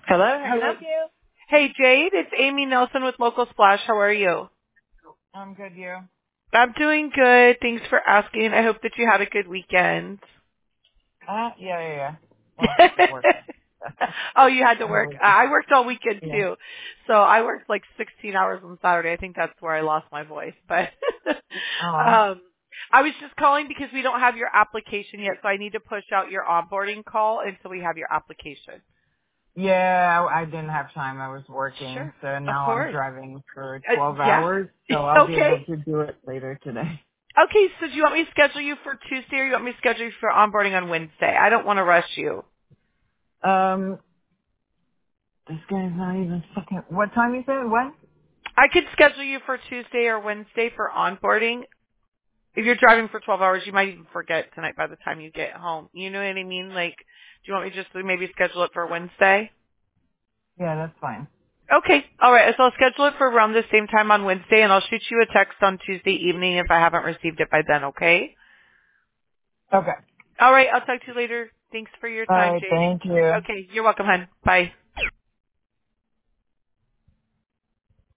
Hello, how can I Hello. help you? Hey, Jade, it's Amy Nelson with Local Splash. How are you? I'm good, you? I'm doing good. Thanks for asking. I hope that you had a good weekend. Yeah. Well, work. Oh, you had to I'm work. working. I worked all weekend Yeah. too. So I worked like 16 hours on Saturday. I think that's where I lost my voice. But Oh. um I was just calling because we don't have your application yet, so I need to push out your onboarding call until we have your application. Yeah, I didn't have time. I was working, Sure. so Of now I'm course. driving for 12 Yeah. hours, so I'll be Okay. able to do it later today. Okay, so do you want me to schedule you for Tuesday or you want me to schedule you for onboarding on Wednesday? I don't want to rush you. Um, this guy's not even fucking... What time you said? When? I could schedule you for Tuesday or Wednesday for onboarding. If you're driving for 12 hours, you might even forget tonight by the time you get home. You know what I mean? Like, do you want me just to maybe schedule it for Wednesday? Yeah, that's fine. Okay. All right. So I'll schedule it for around the same time on Wednesday, and I'll shoot you a text on Tuesday evening if I haven't received it by then, okay? Okay. All right. I'll talk to you later. Thanks for your time, Alright, Jade. thank you. Okay. You're welcome, hon. Bye.